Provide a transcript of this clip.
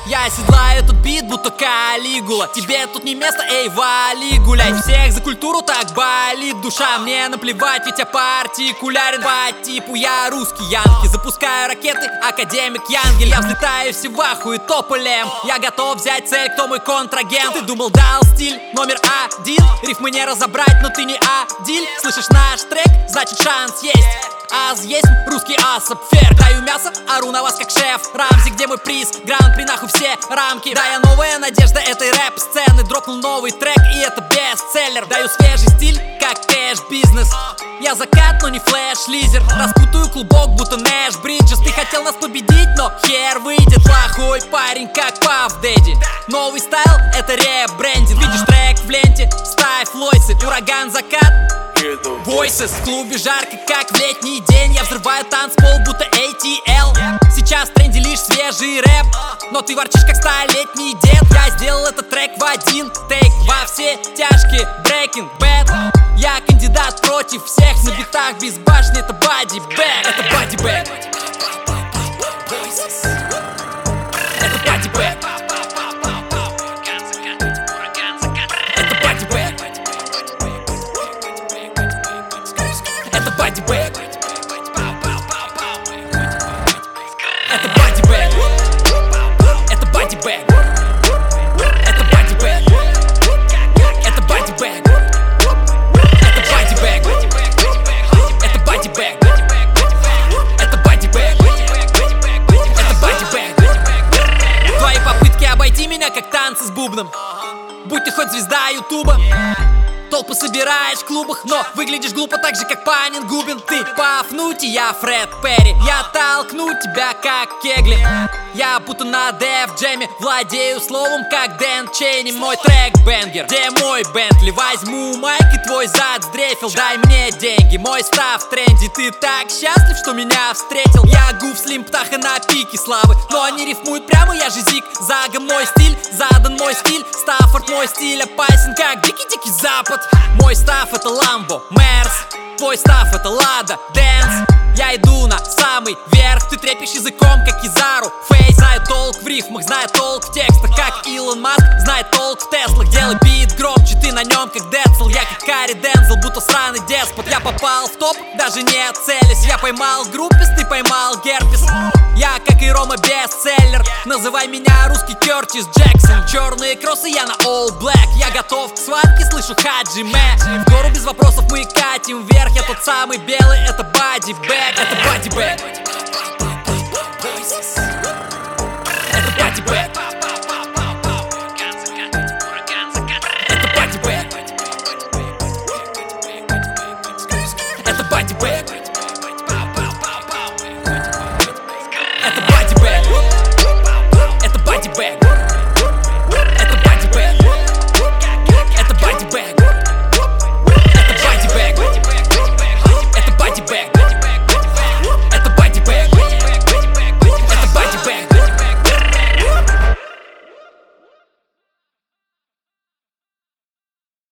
Я седлаю этот бит, будто Калигула. Тебе тут не место, эй, вали, гуляй. Всех за культуру так болит душа. Мне наплевать, ведь я партикулярен. По типу я русский янки. Запускаю ракеты, академик Янгель. Я взлетаю все в ахуе тополем. Я готов взять цель, кто мой контрагент. Ты думал, дал стиль номер один? Рифмы не разобрать, но ты не один. Слышишь наш трек, значит шанс есть. Аз есть русский асап, фер. Даю мясо, ору на вас как шеф Рамзи, где мой приз? Гран-при, нахуй все рамки. Да, я новая надежда этой рэп-сцены. Дропнул новый трек, и это бестселлер. Даю свежий стиль, как кэш-бизнес. Я закат, но не флэш-лизер. Распутаю клубок, будто Нэш Бриджес. Ты хотел нас победить, но хер выйдет. Плохой парень, как Паф Дэдди. Новый стайл, это ребрендинг. Видишь трек в ленте, ставь лойсы. Ураган, закат, Voices. В клубе жарко, как в летний день. Я взрываю танцпол, будто ATL. Сейчас в тренде лишь свежий рэп, но ты ворчишь, как столетний дед. Я сделал этот трек в один тейк. Во все тяжкие, Breaking Bad. Я кандидат против всех. На битах без башни, это Body Bag. Это Body Bag. Это Body Bag. Это Body Bag. Это Body Bag. Это Body Bag. Это Body Bag. Это Body Bag. Это Body Bag. Это Body Bag. Это Body Bag. Это Body Bag. Твои попытки обойти меня, как танцы с бубном. Будь ты хоть звезда ютуба. Толпы собираешь в клубах, но выглядишь глупо так же, как Панин Губин. Ты пафнуть, и я Фред Перри. Я толкну тебя, как кегли. Я будто на Def Jam, владею словом, как Дэн Чейни. Мой трек бенгер, где мой Бентли? Возьму майк и твой зад сдрефил. Дай мне деньги, мой став в тренде. Ты так счастлив, что меня встретил. Я Гуф, Слим, Птаха на пике славы, но они рифмуют прямо, я же Зик. Загом мой стиль, задан мой стиль. Стаффорд мой стиль опасен, как дикий-дикий запад. Мой стаф это Ламбо, Мерс. Твой стаф это Лада, Дэнс. Я иду на самый верх. Ты трепишь языком, как Кизару Фейс. Знаю толк в рифмах, знаю толк в текстах, как Илон Маск знает толк в Теслах. Делай бит громче, ты на нем как Децл. Я как Карри Дензел, будто сраный деспот. Я попал в топ, даже не целясь. Я поймал группис, ты поймал герпес. Я как и Рома бестселлер. Называй меня русский Кертис Джексон. Черные кроссы, я на all black. Я готов к схватке, слышу Хаджи Мэ. В гору без вопросов мы катим вверх. Я тот самый белый, это Body Bag. Это Body Bag. Это Body Bag.